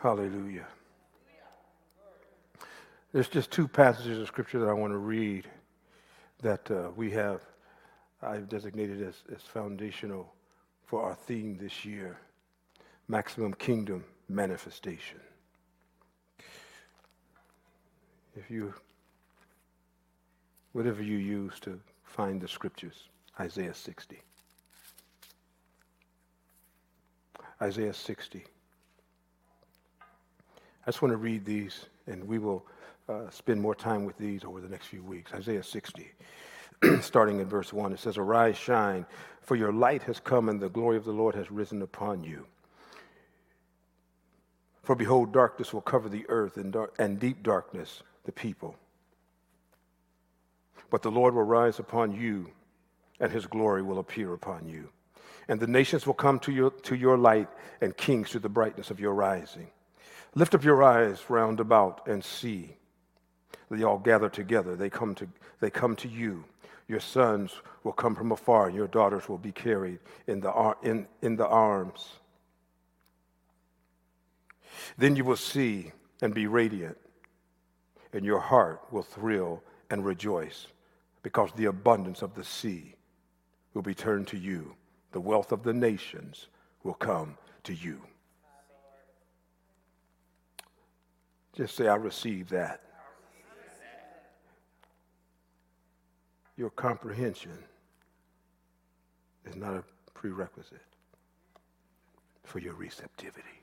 Hallelujah. There's just two passages of Scripture that I want to read that I've designated as foundational for our theme this year, Maximum Kingdom Manifestation. Whatever you use to find the Scriptures, Isaiah 60. Isaiah 60. I just want to read these, and we will spend more time with these over the next few weeks. Isaiah 60, starting in verse 1, it says, "Arise, shine, for your light has come, and the glory of the Lord has risen upon you. For behold, darkness will cover the earth, and deep darkness the people. But the Lord will rise upon you, and his glory will appear upon you. And the nations will come to your light, and kings to the brightness of your rising. Lift up your eyes round about and see. They all gather together. They come to you. Your sons will come from afar, and your daughters will be carried in the arms. Then you will see and be radiant, and your heart will thrill and rejoice, because the abundance of the sea will be turned to you. The wealth of the nations will come to you." Just say, "I receive that." Your comprehension is not a prerequisite for your receptivity.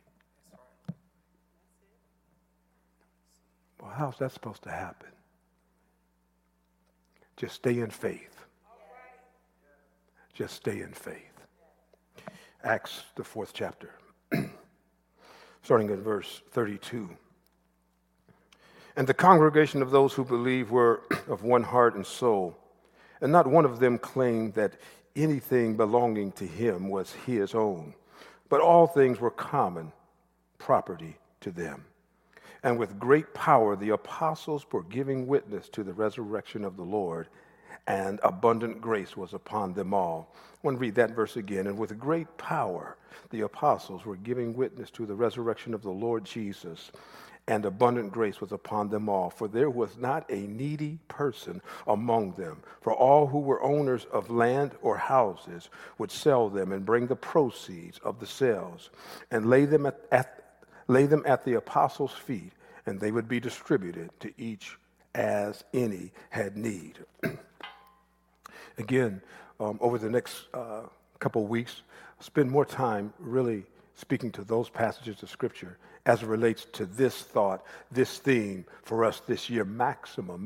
Well, how's that supposed to happen? Just stay in faith. Just stay in faith. Acts, the 4th chapter, starting at verse 32. "And the congregation of those who believed were of one heart and soul, and not one of them claimed that anything belonging to him was his own, but all things were common property to them. And with great power the apostles were giving witness to the resurrection of the Lord, and abundant grace was upon them all." I want to read that verse again. "And with great power the apostles were giving witness to the resurrection of the Lord Jesus, and abundant grace was upon them all. For there was not a needy person among them. For all who were owners of land or houses would sell them and bring the proceeds of the sales and lay them at the apostles' feet, and they would be distributed to each as any had need." Again, over the next couple of weeks, spend more time really speaking to those passages of Scripture as it relates to this thought, this theme for us this year: maximum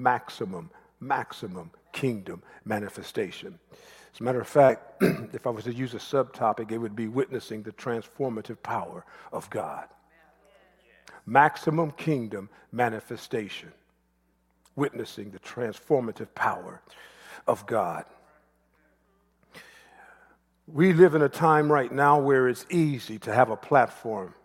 kingdom manifestation. As a matter of fact, if I was to use a subtopic, it would be witnessing the transformative power of God. Maximum kingdom manifestation. Witnessing the transformative power of God. We live in a time right now where it's easy to have a platform.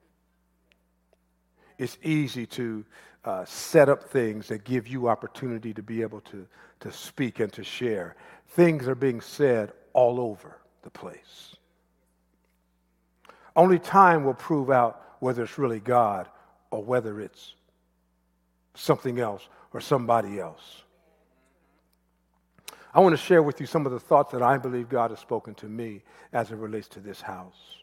It's easy to set up things that give you opportunity to be able to speak and to share. Things are being said all over the place. Only time will prove out whether it's really God or whether it's something else or somebody else. I want to share with you some of the thoughts that I believe God has spoken to me as it relates to this house.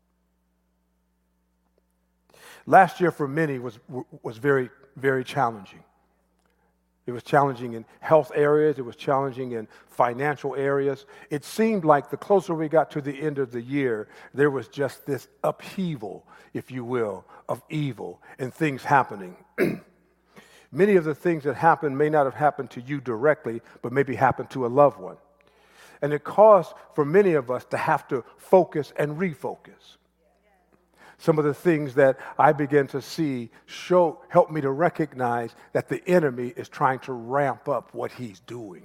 Last year for many was very, very challenging. It was challenging in health areas. It was challenging in financial areas. It seemed like the closer we got to the end of the year, there was just this upheaval, if you will, of evil and things happening. Many of the things that happened may not have happened to you directly, but maybe happened to a loved one. And it caused for many of us to have to focus and refocus. Some of the things that I began to see help me to recognize that the enemy is trying to ramp up what he's doing.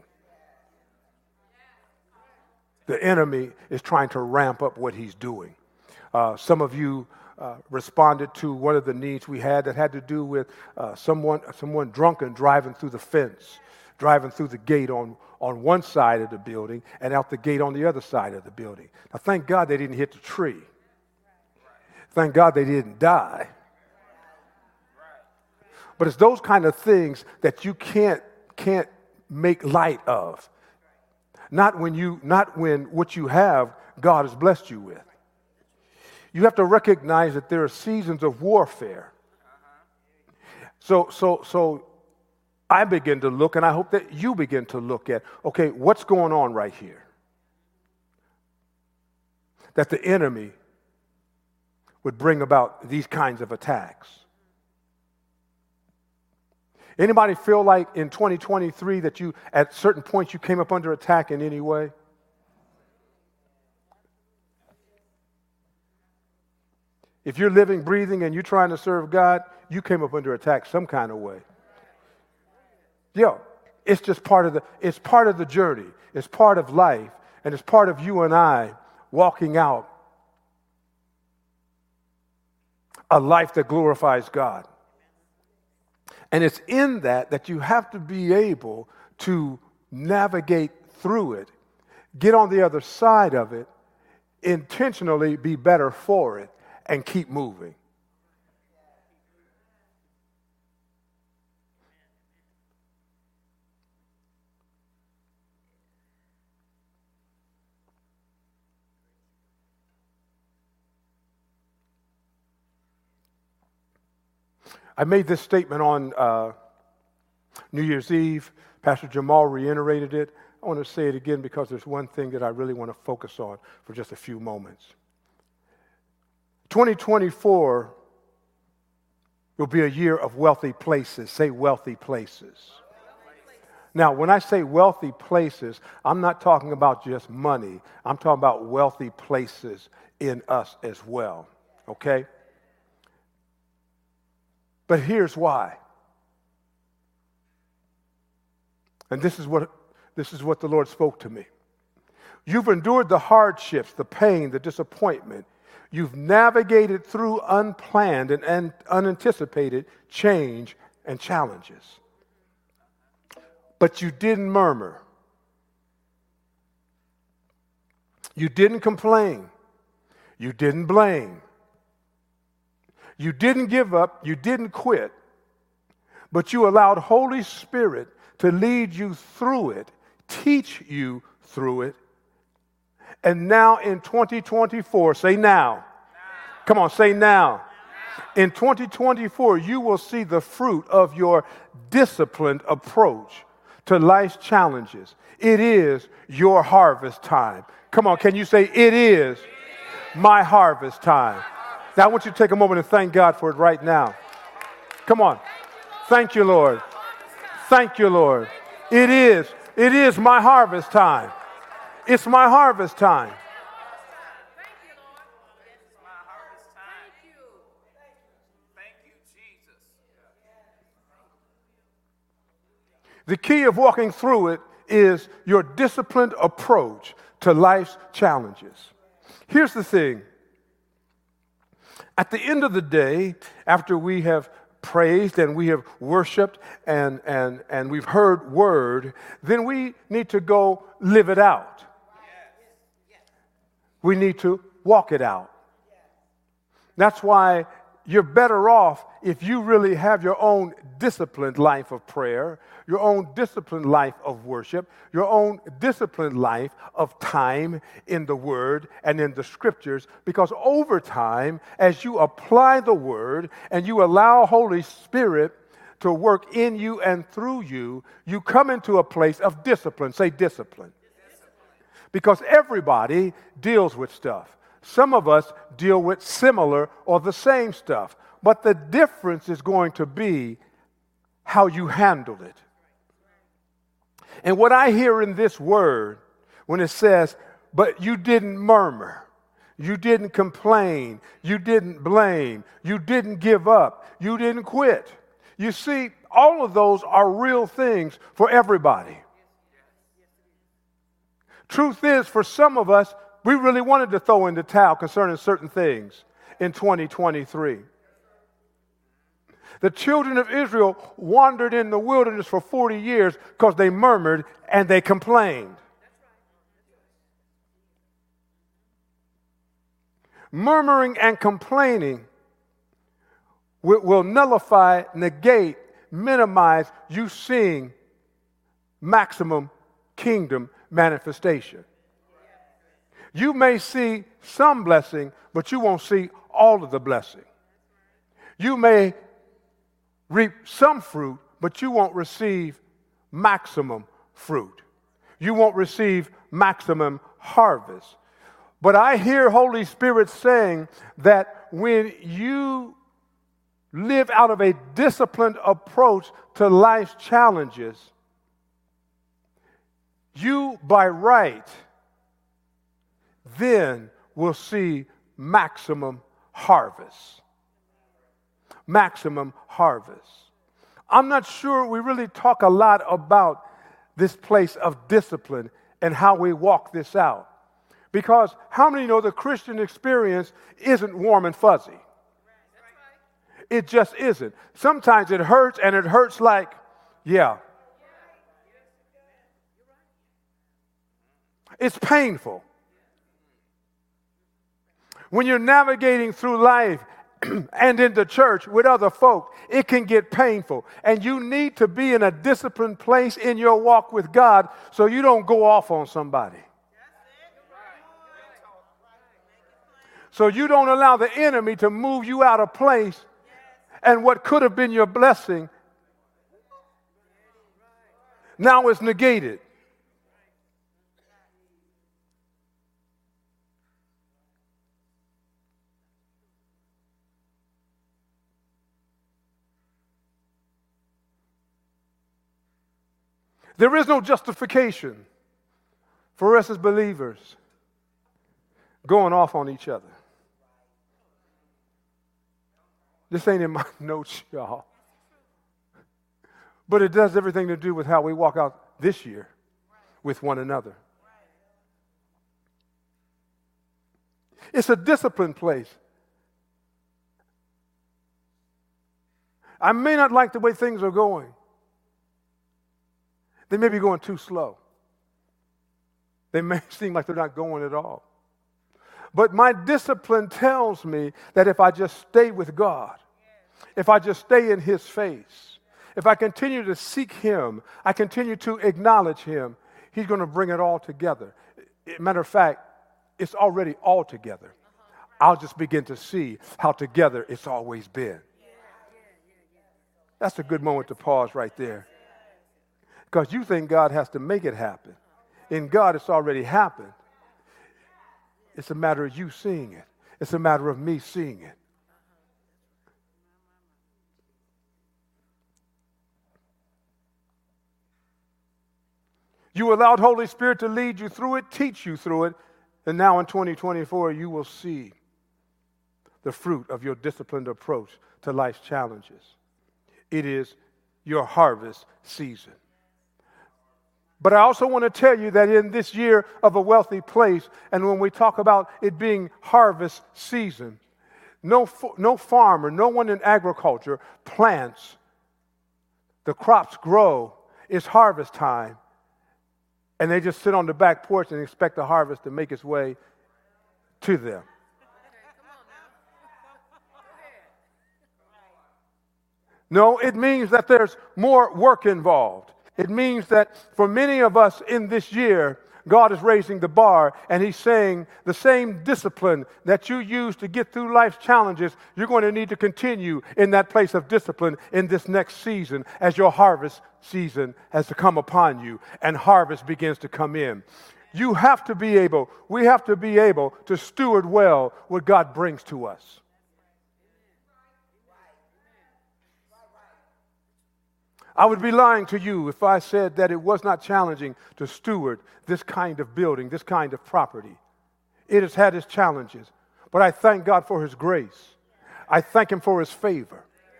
The enemy is trying to ramp up what he's doing. Some of you responded to one of the needs we had that had to do with someone drunken driving through the fence, driving through the gate on one side of the building and out the gate on the other side of the building. Now, thank God they didn't hit the tree. Thank God they didn't die. But it's those kind of things that you can't make light of. Not when what you have, God has blessed you with. You have to recognize that there are seasons of warfare. So I begin to look, and I hope that you begin to look at, okay, what's going on right here? That the enemy would bring about these kinds of attacks. Anybody feel like in 2023 that you, at certain points, you came up under attack in any way? If you're living, breathing, and you're trying to serve God, you came up under attack some kind of way. It's just part of the journey. It's part of life, and it's part of you and I walking out a life that glorifies God. And it's in that you have to be able to navigate through it, get on the other side of it, intentionally be better for it, and keep moving. I made this statement on New Year's Eve. Pastor Jamal reiterated it. I want to say it again because there's one thing that I really want to focus on for just a few moments. 2024 will be a year of wealthy places. Say wealthy places. Now, when I say wealthy places, I'm not talking about just money. I'm talking about wealthy places in us as well. Okay? But here's why. And this is what the Lord spoke to me. You've endured the hardships, the pain, the disappointment. You've navigated through unplanned and unanticipated change and challenges. But you didn't murmur. You didn't complain. You didn't blame. You didn't give up, you didn't quit, but you allowed Holy Spirit to lead you through it, teach you through it. And now in 2024, say now. Come on, say now. In 2024, you will see the fruit of your disciplined approach to life's challenges. It is your harvest time. Come on, can you say, it is my harvest time? Now, I want you to take a moment and thank God for it right now. Come on. Thank you, Lord. Thank you, Lord. It is my harvest time. It's my harvest time. The key of walking through it is your disciplined approach to life's challenges. Here's the thing. At the end of the day, after we have praised and we have worshiped and we've heard word, then we need to go live it out. We need to walk it out. That's why you're better off if you really have your own disciplined life of prayer, your own disciplined life of worship, your own disciplined life of time in the Word and in the Scriptures, because over time, as you apply the Word and you allow Holy Spirit to work in you and through you, you come into a place of discipline. Say discipline. Because everybody deals with stuff. Some of us deal with similar or the same stuff, but the difference is going to be how you handle it. And what I hear in this word, when it says, but you didn't murmur, you didn't complain, you didn't blame, you didn't give up, you didn't quit. You see, all of those are real things for everybody. Truth is, for some of us, we really wanted to throw in the towel concerning certain things in 2023. The children of Israel wandered in the wilderness for 40 years because they murmured and they complained. Murmuring and complaining will nullify, negate minimize you seeing maximum kingdom manifestation. You may see some blessing, but you won't see all of the blessing. You may reap some fruit, but you won't receive maximum fruit. You won't receive maximum harvest. But I hear Holy Spirit saying that when you live out of a disciplined approach to life's challenges, you by right then will see maximum harvest. Maximum harvest. I'm not sure we really talk a lot about this place of discipline and how we walk this out. Because how many know the Christian experience isn't warm and fuzzy? It just isn't. Sometimes it hurts, and it hurts like, yeah. It's painful. When you're navigating through life and in the church with other folk, it can get painful. And you need to be in a disciplined place in your walk with God so you don't go off on somebody. So you don't allow the enemy to move you out of place, and what could have been your blessing now is negated. There is no justification for us as believers going off on each other. This ain't in my notes, y'all. But it does everything to do with how we walk out this year with one another. It's a disciplined place. I may not like the way things are going. They may be going too slow. They may seem like they're not going at all. But my discipline tells me that if I just stay with God, if I just stay in His face, if I continue to seek Him, I continue to acknowledge Him, He's going to bring it all together. Matter of fact, it's already all together. I'll just begin to see how together it's always been. That's a good moment to pause right there. Because you think God has to make it happen. In God, it's already happened. It's a matter of you seeing it. It's a matter of me seeing it. You allowed Holy Spirit to lead you through it, teach you through it, and now in 2024, you will see the fruit of your disciplined approach to life's challenges. It is your harvest season. But I also want to tell you that in this year of a wealthy place, and when we talk about it being harvest season, no farmer, no one in agriculture plants, the crops grow, it's harvest time, and they just sit on the back porch and expect the harvest to make its way to them. No, it means that there's more work involved. It means that for many of us in this year, God is raising the bar, and He's saying the same discipline that you use to get through life's challenges, you're going to need to continue in that place of discipline in this next season as your harvest season has to come upon you and harvest begins to come in. We have to be able to steward well what God brings to us. I would be lying to you if I said that it was not challenging to steward this kind of building, this kind of property. It has had its challenges, but I thank God for His grace. I thank Him for His favor.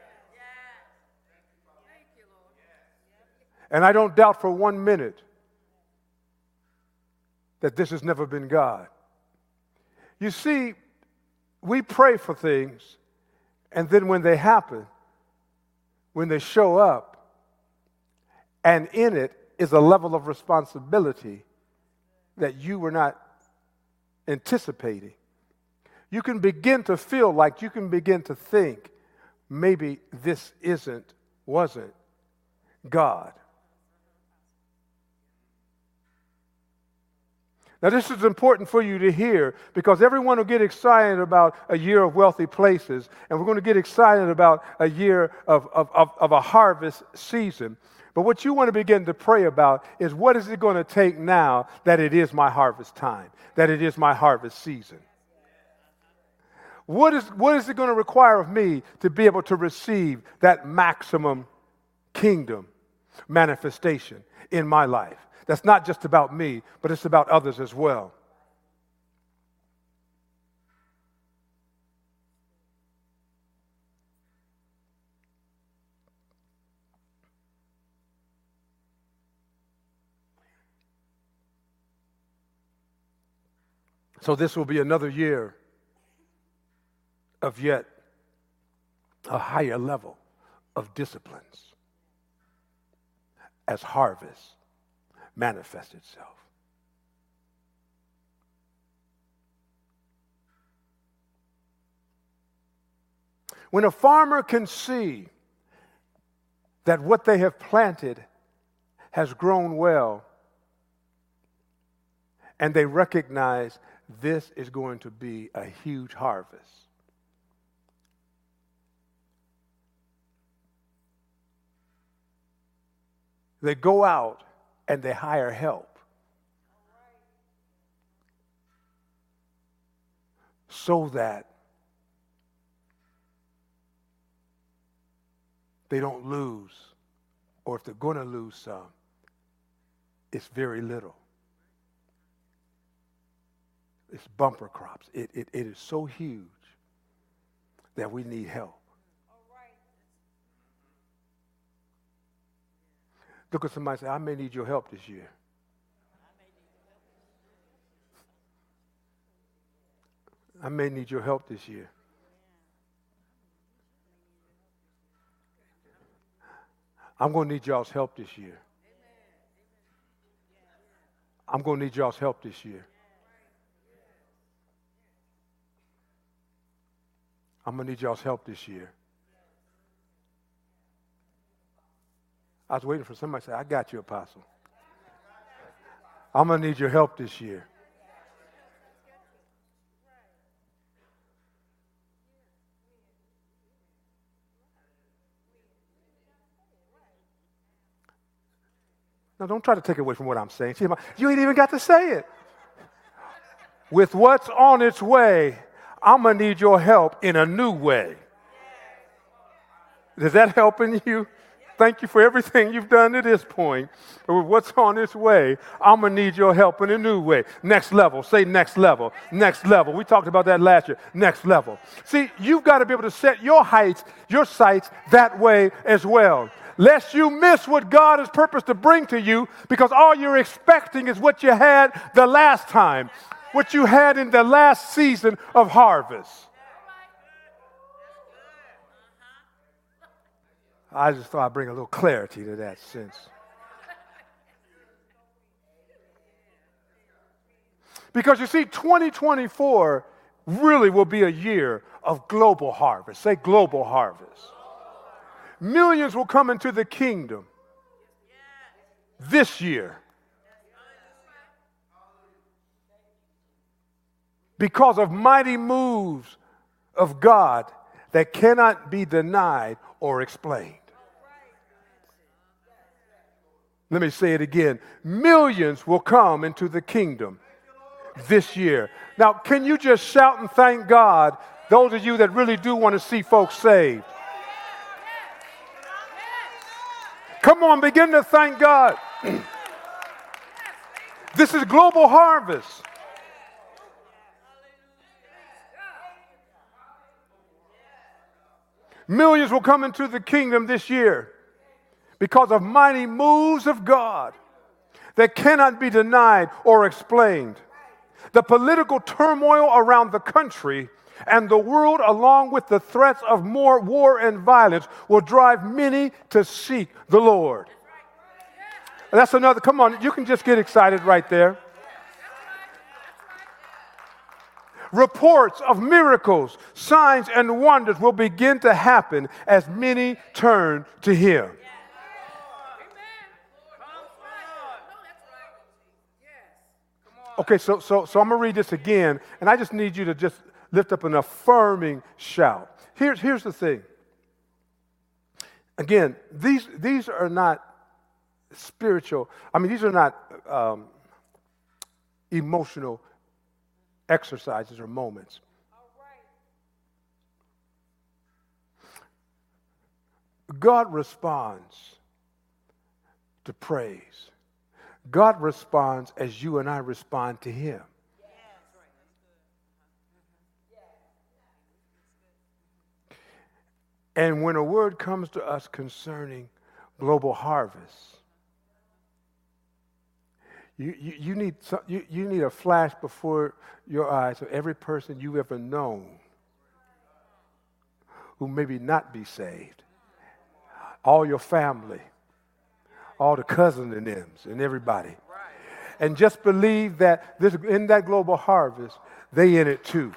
And I don't doubt for 1 minute that this has never been God. You see, we pray for things, and then when they happen, when they show up, and in it is a level of responsibility that you were not anticipating. You can begin to feel like, you can begin to think, maybe this wasn't God. Now, this is important for you to hear because everyone will get excited about a year of wealthy places, and we're going to get excited about a year of a harvest season. But what you want to begin to pray about is what is it going to take now that it is my harvest time, that it is my harvest season? What is it going to require of me to be able to receive that maximum kingdom manifestation in my life? That's not just about me, but it's about others as well. So this will be another year of yet a higher level of disciplines as harvest manifests itself. When a farmer can see that what they have planted has grown well, and they recognize this is going to be a huge harvest, they go out and they hire help so that they don't lose, or if they're going to lose some, it's very little. It's bumper crops. It is so huge that we need help. Look at somebody and say, I may need your help this year. I may need your help this year. I'm going to need y'all's help this year. I'm going to need y'all's help this year. I'm going to need y'all's help this year. I was waiting for somebody to say, I got you, Apostle. I'm going to need your help this year. Now, don't try to take away from what I'm saying. See, you ain't even got to say it. With what's on its way, I'm going to need your help in a new way. Is that helping you? Thank you for everything you've done to this point. But with what's on its way, I'm going to need your help in a new way. Next level. Say next level. Next level. We talked about that last year. Next level. See, you've got to be able to set your heights, your sights that way as well. Lest you miss what God has purposed to bring to you because all you're expecting is what you had the last time, what you had in the last season of harvest. I just thought I'd bring a little clarity to that sense. Because you see, 2024 really will be a year of global harvest. Say global harvest. Millions will come into the kingdom this year because of mighty moves of God that cannot be denied or explained. Let me say it again. Millions will come into the kingdom this year. Now, can you just shout and thank God, those of you that really do want to see folks saved? Come on, begin to thank God. This is global harvest. Millions will come into the kingdom this year because of mighty moves of God that cannot be denied or explained. The political turmoil around the country and the world, along with the threats of more war and violence, will drive many to seek the Lord. That's another, come on, you can just get excited right there. Reports of miracles, signs, and wonders will begin to happen as many turn to Him. Okay, so I'm going to read this again, and I just need you to just lift up an affirming shout. Here's the thing. Again, these are not spiritual, these are not emotional exercises or moments. God responds to praise. God responds as you and I respond to him. And when a word comes to us concerning global harvest, you need a flash before your eyes of every person you've ever known who maybe not be saved. All your family, all the cousins and thems and everybody. And just believe that in that global harvest, they in it too.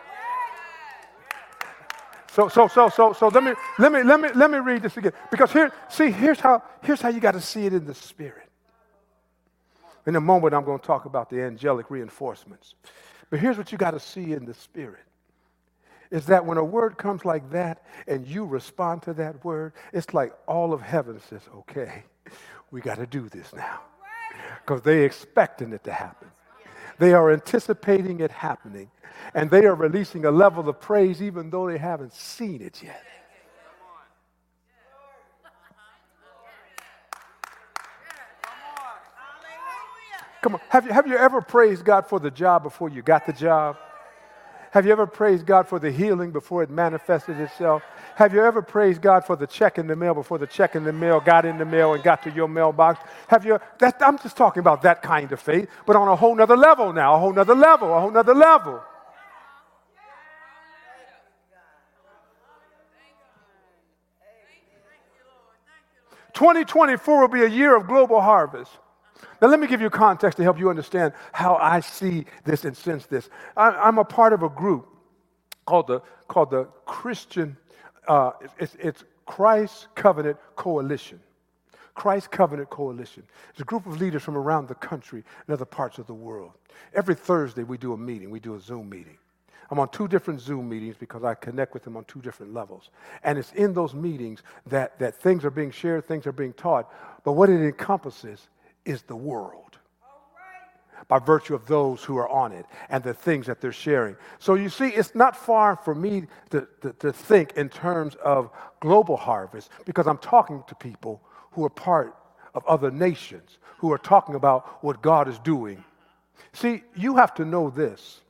So let me read this again. Because here's how you got to see it in the spirit. In a moment, I'm going to talk about the angelic reinforcements. But here's what you got to see in the spirit. Is that when a word comes like that and you respond to that word, it's like all of heaven says, okay, we got to do this now. Because they're expecting it to happen. They are anticipating it happening. And they are releasing a level of praise even though they haven't seen it yet. Come on, have you ever praised God for the job before you got the job? Have you ever praised God for the healing before it manifested itself? Have you ever praised God for the check in the mail before the check in the mail got in the mail and got to your mailbox? I'm just talking about that kind of faith, but on a whole nother level now, a whole nother level. 2024 will be a year of global harvest. Now, let me give you context to help you understand how I see this and sense this. I'm a part of a group called the Christian, it's Christ Covenant Coalition. Christ Covenant Coalition. It's a group of leaders from around the country and other parts of the world. Every Thursday, we do a meeting. We do a Zoom meeting. I'm on 2 different Zoom meetings because I connect with them on 2 different levels. And it's in those meetings that things are being shared, things are being taught. But what it encompasses is the world by virtue of those who are on it and the things that they're sharing. So you see, it's not far for me to think in terms of global harvest because I'm talking to people who are part of other nations, who are talking about what God is doing. See, you have to know this.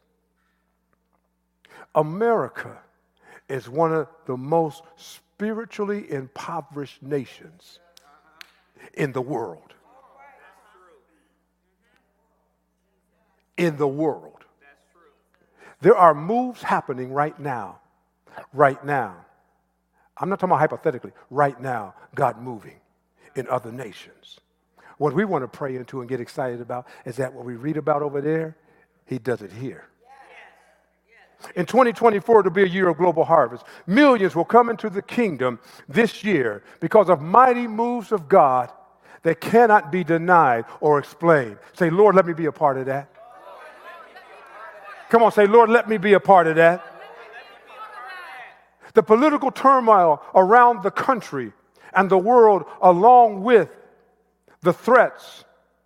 America is one of the most spiritually impoverished nations in the world. In the world. There are moves happening right now. Right now. I'm not talking about hypothetically. Right now, God moving in other nations. What we want to pray into and get excited about is that what we read about over there, he does it here. In 2024, it'll be a year of global harvest. Millions will come into the kingdom this year because of mighty moves of God that cannot be denied or explained. Say, Lord, let me be a part of that. Come on, say, Lord, let me be a part of that. The political turmoil around the country and the world, along with the threats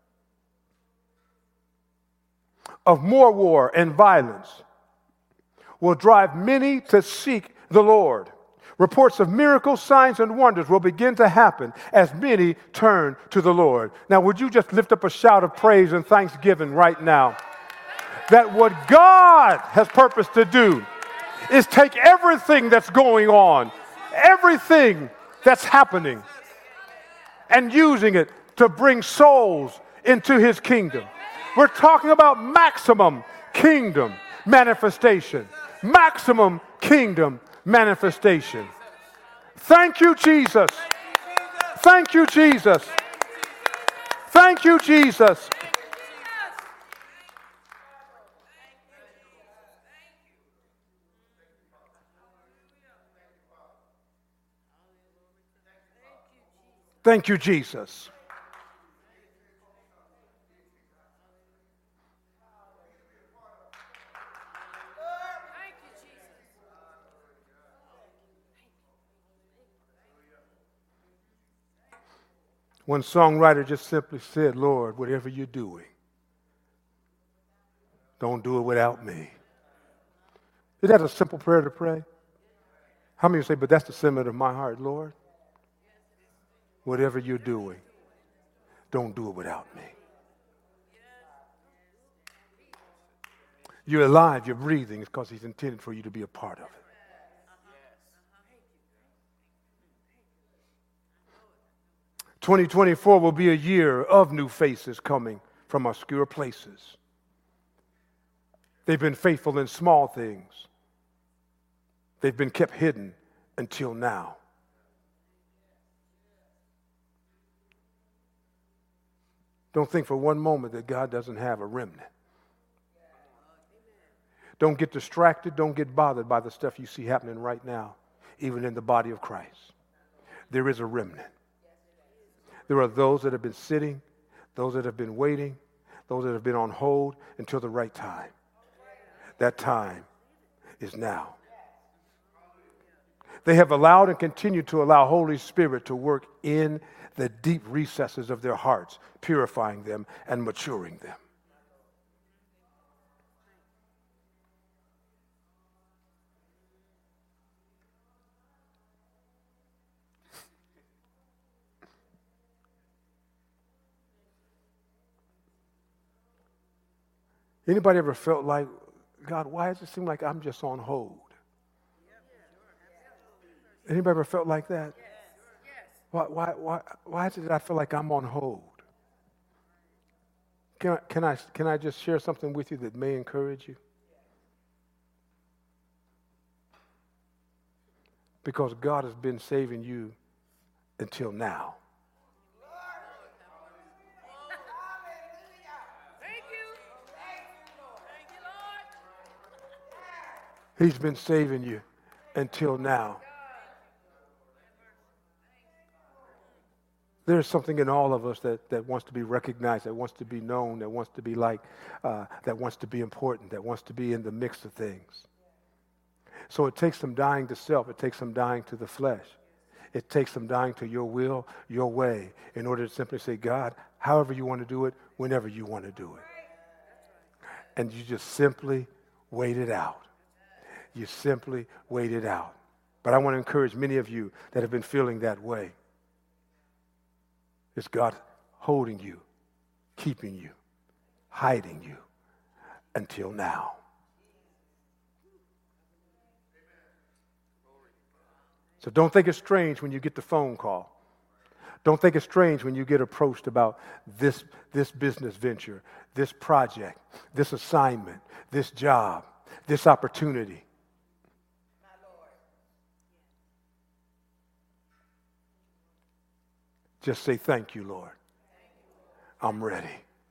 of more war and violence, will drive many to seek the Lord. Reports of miracles, signs, and wonders will begin to happen as many turn to the Lord. Now, would you just lift up a shout of praise and thanksgiving right now? That what God has purposed to do is take everything that's going on, everything that's happening, and using it to bring souls into his kingdom. We're talking about maximum kingdom manifestation. Maximum kingdom manifestation. Thank you, Jesus. Thank you, Jesus. Thank you, Jesus. Thank you, Jesus. One songwriter just simply said, Lord, whatever you're doing, don't do it without me. Is that a simple prayer to pray? How many say, but that's the sentiment of my heart, Lord? Whatever you're doing, don't do it without me. You're alive, you're breathing. It's because he's intended for you to be a part of it. 2024 will be a year of new faces coming from obscure places. They've been faithful in small things. They've been kept hidden until now. Don't think for one moment that God doesn't have a remnant. Don't get distracted. Don't get bothered by the stuff you see happening right now, even in the body of Christ. There is a remnant. There are those that have been sitting, those that have been waiting, those that have been on hold until the right time. That time is now. They have allowed and continue to allow Holy Spirit to work in the deep recesses of their hearts, purifying them and maturing them. Anybody ever felt like, God, why does it seem like I'm just on hold? Anybody ever felt like that? Why did I feel like I'm on hold? Can I just share something with you that may encourage you? Because God has been saving you until now. He's been saving you until now. There's something in all of us that wants to be recognized, that wants to be known, that wants to be liked, that wants to be important, that wants to be in the mix of things. So it takes some dying to self. It takes some dying to the flesh. It takes some dying to your will, your way, in order to simply say, God, however you want to do it, whenever you want to do it. And you just simply wait it out. You simply wait it out. But I want to encourage many of you that have been feeling that way. It's God holding you, keeping you, hiding you until now. So don't think it's strange when you get the phone call. Don't think it's strange when you get approached about this business venture, this project, this assignment, this job, this opportunity. Just say, thank you, Lord. I'm ready.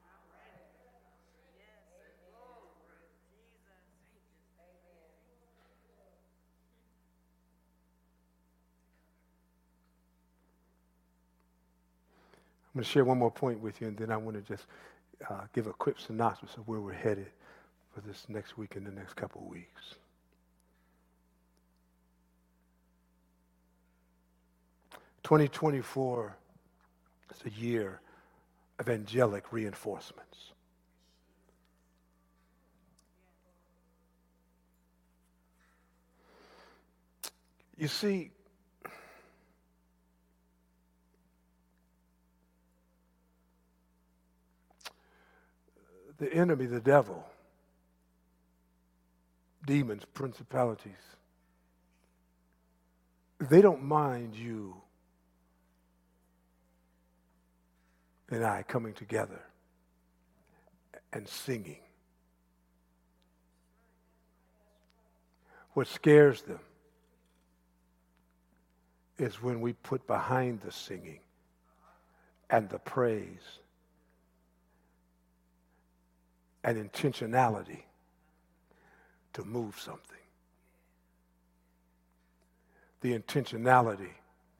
I'm going to share one more point with you, and then I want to just give a quick synopsis of where we're headed for this next week and the next couple of weeks. "2024 is a year of angelic reinforcements. You see, the enemy, the devil, demons, principalities, they don't mind you and I coming together and singing. What scares them is when we put behind the singing and the praise and intentionality to move something. The intentionality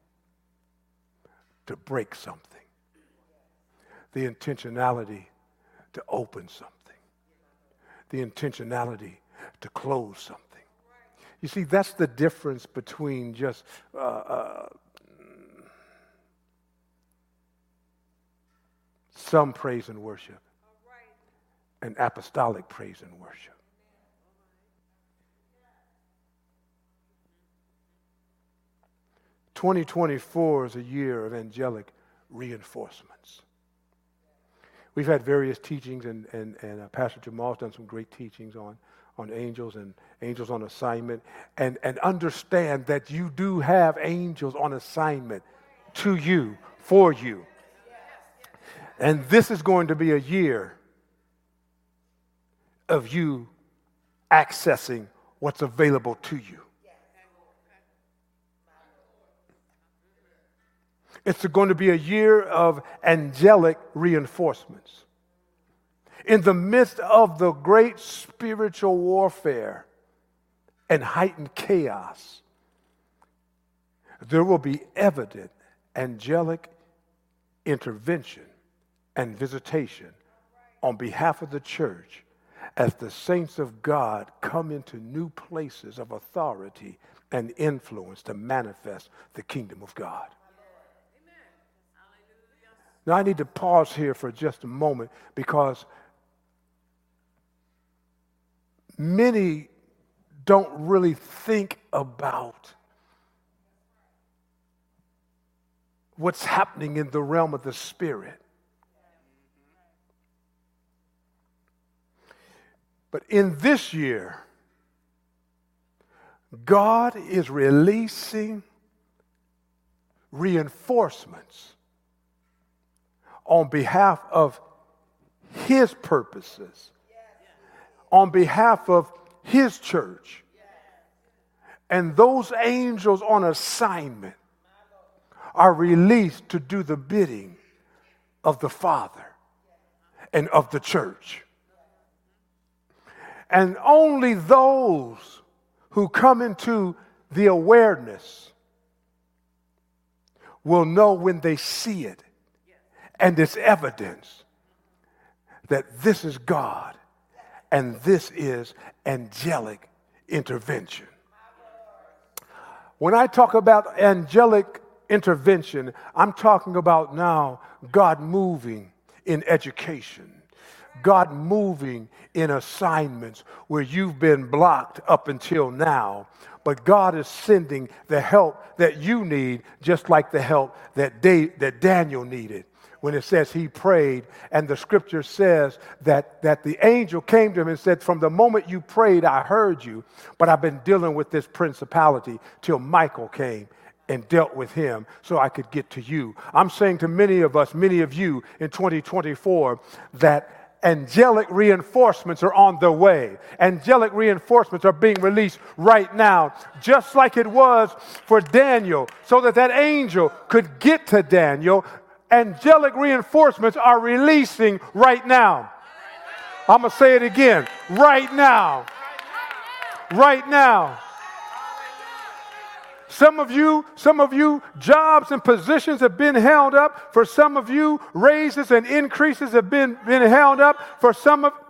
to break something. The intentionality to open something. The intentionality to close something. You see, that's the difference between just some praise and worship, and apostolic praise and worship. "2024 is a year of angelic reinforcements." We've had various teachings, and Pastor Jamal's done some great teachings on angels and angels on assignment. And understand that you do have angels on assignment to you, for you. And this is going to be a year of you accessing what's available to you. It's going to be a year of angelic reinforcements. In the midst of the great spiritual warfare and heightened chaos, there will be evident angelic intervention and visitation on behalf of the church as the saints of God come into new places of authority and influence to manifest the kingdom of God. Now, I need to pause here for just a moment because many don't really think about what's happening in the realm of the Spirit. But in this year, God is releasing reinforcements on behalf of His purposes, on behalf of His church. And those angels on assignment are released to do the bidding of the Father and of the church. And only those who come into the awareness will know when they see it. And it's evidence that this is God and this is angelic intervention. When I talk about angelic intervention, I'm talking about now God moving in education, God moving in assignments where you've been blocked up until now. But God is sending the help that you need, just like the help that Daniel needed. When it says he prayed, and the scripture says that the angel came to him and said, "From the moment you prayed, I heard you, but I've been dealing with this principality till Michael came and dealt with him so I could get to you." I'm saying to many of us, many of you in 2024, that angelic reinforcements are on the way. Angelic reinforcements are being released right now, just like it was for Daniel, so that angel could get to Daniel. Angelic reinforcements are releasing right now. I'm going to say it again. Right now. Right now. Some of you, jobs and positions have been held up. For some of you, raises and increases have been held up. For some of...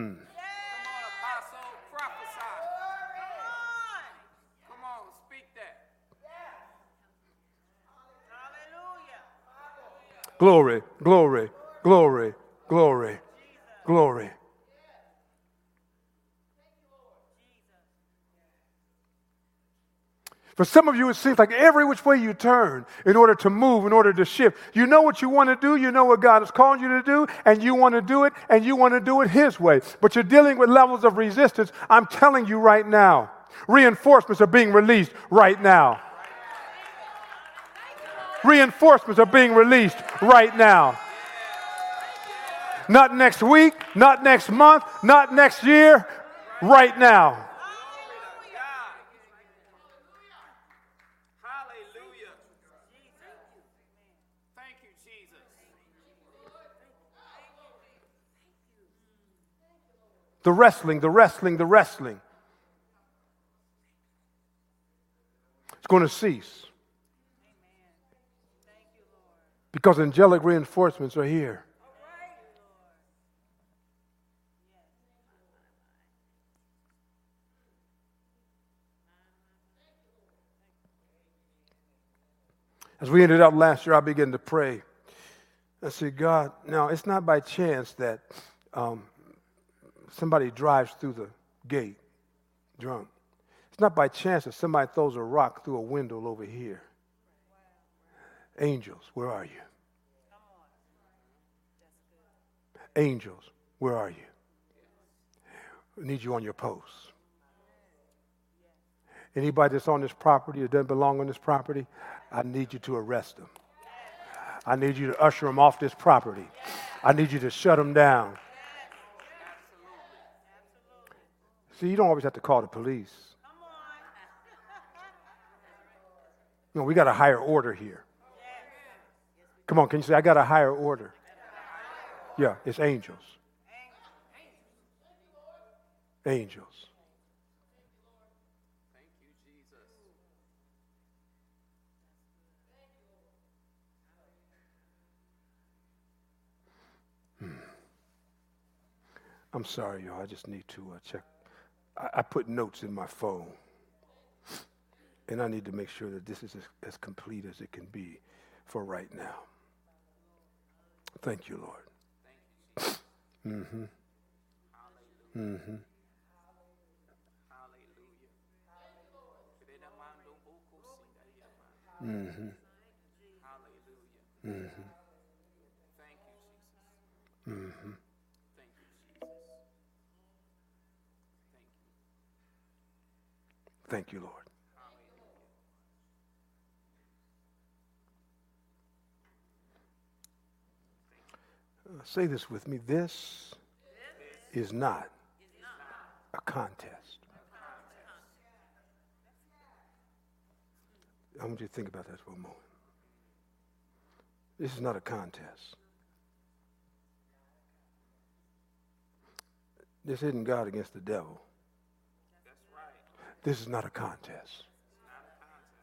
Glory, glory, glory, glory, glory. For some of you, it seems like every which way you turn in order to move, in order to shift. You know what you want to do, you know what God has called you to do, and you want to do it, and you want to do it His way. But you're dealing with levels of resistance. I'm telling you right now, reinforcements are being released right now. Reinforcements are being released right now. Not next week, not next month, not next year, right now. Hallelujah. Thank you, Jesus. The wrestling. It's going to cease. Because angelic reinforcements are here. As we ended up last year, I began to pray I said, God, now it's not by chance that somebody drives through the gate drunk. It's not by chance that somebody throws a rock through a window over here. Angels, where are you? Angels, where are you? We need you on your post. Anybody that's on this property that doesn't belong on this property, I need you to arrest them. I need you to usher them off this property. I need you to shut them down. See, you don't always have to call the police. No, we got a higher order here. Come on, can you say, I got a higher order? Yeah, it's angels. Angels. Thank you, Jesus. I'm sorry, y'all. I just need to check. I put notes in my phone. And I need to make sure that this is as complete as it can be for right now. Thank you, Lord. Thank you, Jesus. Mm-hmm. Hallelujah. Mm-hmm. Hallelujah. Mm-hmm. Hallelujah. Mm-hmm. Thank you, Jesus. Mm-hmm. Thank you, Jesus. Thank you. Thank you, Lord. Say this with me. This is not a contest. I want you to think about that for a moment. This is not a contest. This isn't God against the devil. That's right. This is not a contest. Not a contest.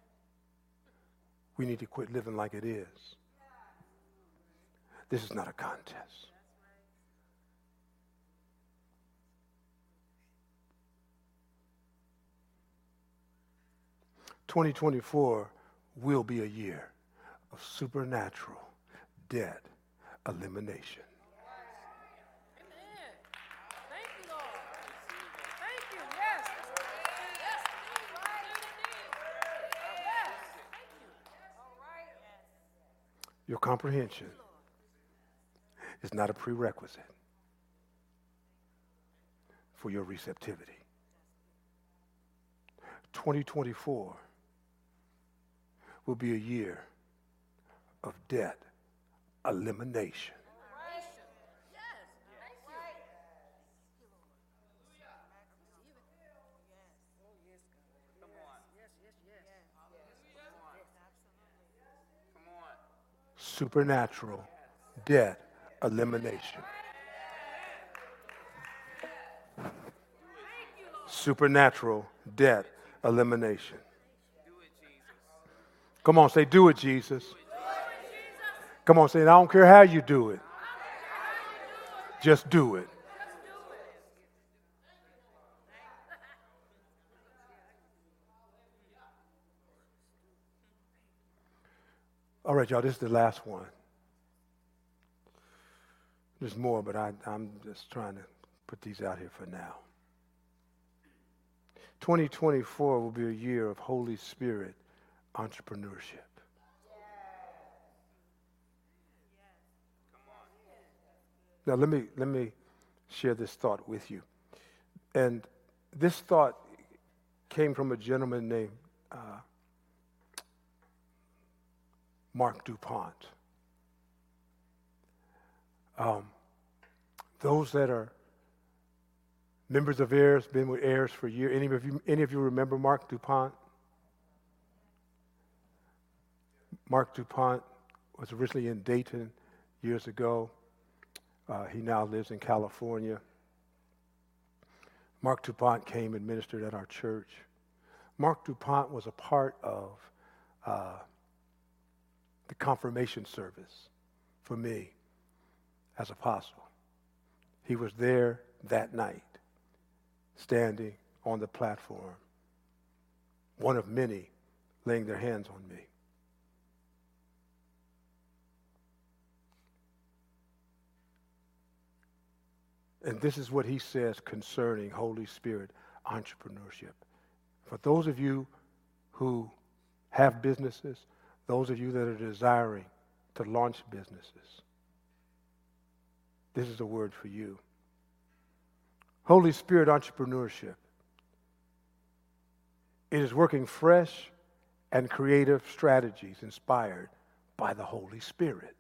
We need to quit living like it is. This is not a contest. 2024 will be a year of supernatural debt elimination. Amen. Thank you, Lord. Thank you. Yes. Yes. Yes. Thank you. All right. Your comprehension is not a prerequisite for your receptivity. 2024 will be a year of debt elimination. Come on. Supernatural debt elimination. Supernatural debt elimination. Do it, Jesus. Come on, say, do it, Jesus. Come on, say, I don't care how you do it. Just do it. All right, y'all, this is the last one. There's more, but I'm just trying to put these out here for now. 2024 will be a year of Holy Spirit entrepreneurship. Now let me share this thought with you. And this thought came from a gentleman named Mark DuPont. Those that are members of AIRS, been with AIRS for years. Any of you remember Mark DuPont? Mark DuPont was originally in Dayton years ago. He now lives in California. Mark DuPont came and ministered at our church. Mark DuPont was a part of the confirmation service for me as apostle. He was there that night, standing on the platform, one of many laying their hands on me. And this is what he says concerning Holy Spirit entrepreneurship. For those of you who have businesses, those of you that are desiring to launch businesses, this is a word for you. Holy Spirit entrepreneurship. It is working fresh and creative strategies inspired by the Holy Spirit.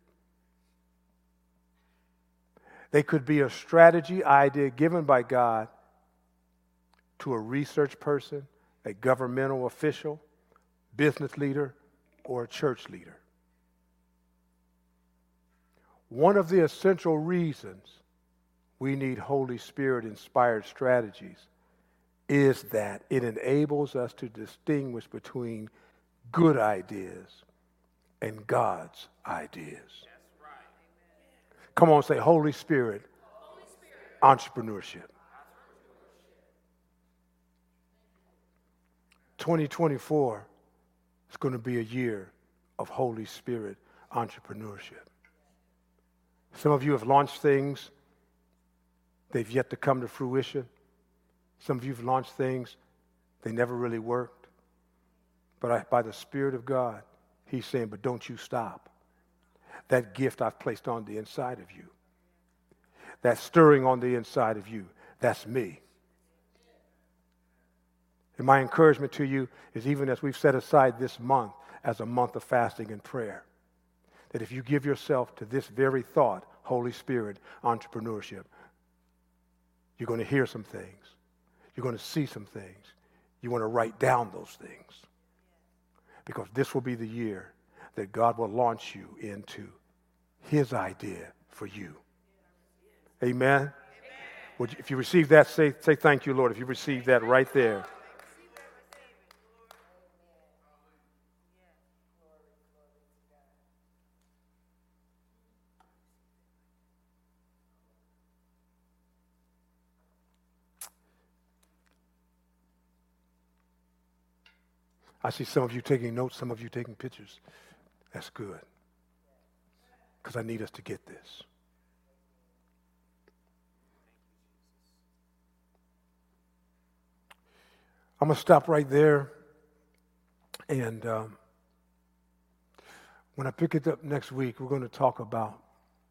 They could be a strategy idea given by God to a research person, a governmental official, business leader, or a church leader. One of the essential reasons we need Holy Spirit-inspired strategies is that it enables us to distinguish between good ideas and God's ideas. Come on, say Holy Spirit, entrepreneurship. 2024 is going to be a year of Holy Spirit entrepreneurship. Some of you have launched things. They've yet to come to fruition. Some of you have launched things. They never really worked. But by the Spirit of God, he's saying, but don't you stop. That gift I've placed on the inside of you. That stirring on the inside of you. That's me. And my encouragement to you is, even as we've set aside this month as a month of fasting and prayer, that if you give yourself to this very thought, Holy Spirit entrepreneurship, you're going to hear some things. You're going to see some things. You want to write down those things. Because this will be the year that God will launch you into his idea for you. Amen? Amen. Would you, if you receive that, say thank you, Lord. If you receive that right there. I see some of you taking notes, some of you taking pictures. That's good. Because I need us to get this. I'm going to stop right there. And when I pick it up next week, we're going to talk about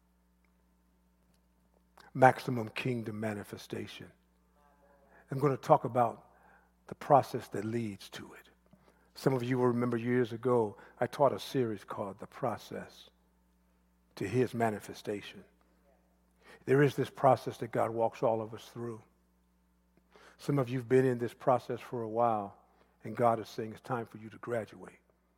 maximum kingdom manifestation. I'm going to talk about the process that leads to it. Some of you will remember years ago, I taught a series called The Process to His Manifestation. There is this process that God walks all of us through. Some of you have been in this process for a while, and God is saying it's time for you to graduate.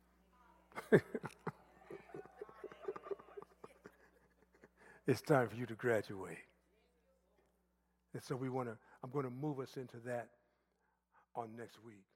It's time for you to graduate. And so I'm going to move us into that on next week.